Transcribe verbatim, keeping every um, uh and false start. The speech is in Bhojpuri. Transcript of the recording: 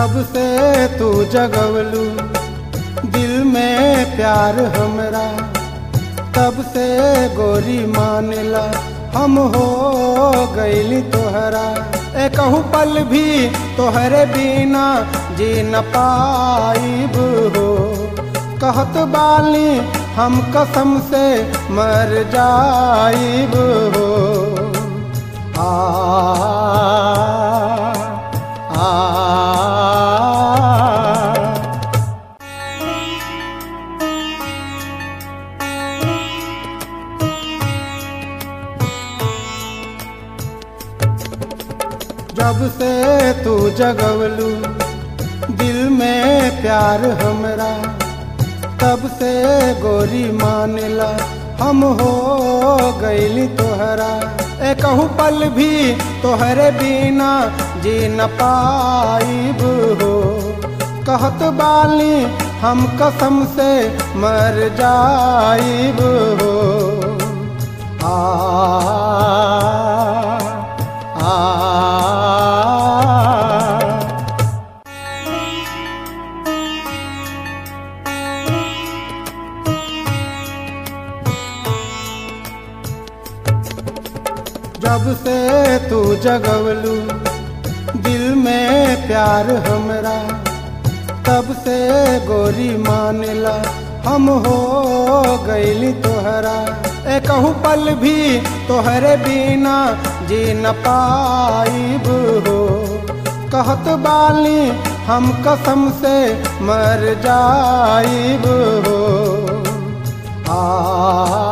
जब से तू जगवलू दिल में प्यार हमरा, तब से गोरी मानेला हम हो गईली तोहरा। ए कहूँ पल भी तोहरे बिना जी न पाइब हो, कहत बाली हम कसम से मर जाइब हो। आ, आ, जब से तू जगवलू दिल में प्यार हमरा, तब से गोरी मानेला हम हो गईली तोहरा। ए कहूँ पल भी तोहरे बिना जी न पाइब हो, कहत बाली हम कसम से मर जाइब हो। आ, आ, जब से तू जगवलू दिल में प्यार हमरा, तब से गोरी मानेला हम हो गईली तोहरा। ए कहूँ पल भी तोहरे बिना जी न पाइब हो, कहत बाली हम कसम से मर जाइब हो। आ,